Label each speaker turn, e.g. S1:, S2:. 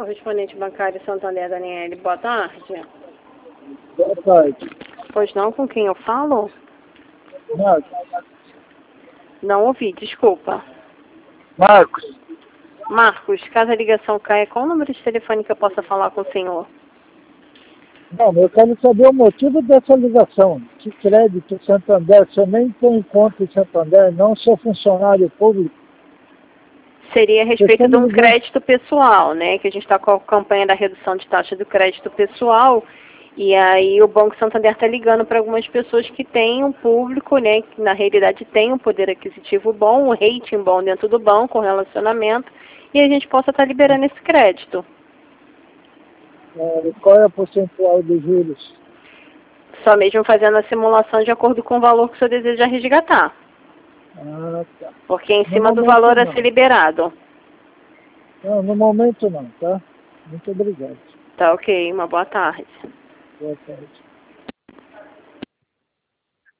S1: correspondente bancário Santander, Daniele. Boa tarde.
S2: Boa tarde.
S1: Pois não, com quem eu falo?
S2: Marcos.
S1: Não ouvi, desculpa.
S2: Marcos.
S1: Marcos, caso a ligação caia, qual o número de telefone que eu possa falar com o senhor?
S2: Não, eu quero saber o motivo dessa ligação. Que crédito Santander? Se eu nem tenho conta em Santander, não sou funcionário público.
S1: Seria a respeito de um crédito pessoal, né? Que a gente está com a campanha da redução de taxa do crédito pessoal. E aí o Banco Santander está ligando para algumas pessoas que têm um público, né? Que na realidade tem um poder aquisitivo bom, um rating bom dentro do banco, um relacionamento. E a gente possa estar liberando esse crédito.
S2: Qual é a percentual dos juros?
S1: Só mesmo fazendo a simulação de acordo com o valor que o senhor deseja resgatar.
S2: Ah, tá.
S1: Porque é em cima do valor a ser liberado.
S2: Não, no momento não, tá? Muito obrigado.
S1: Tá ok, uma boa tarde.
S2: Boa tarde.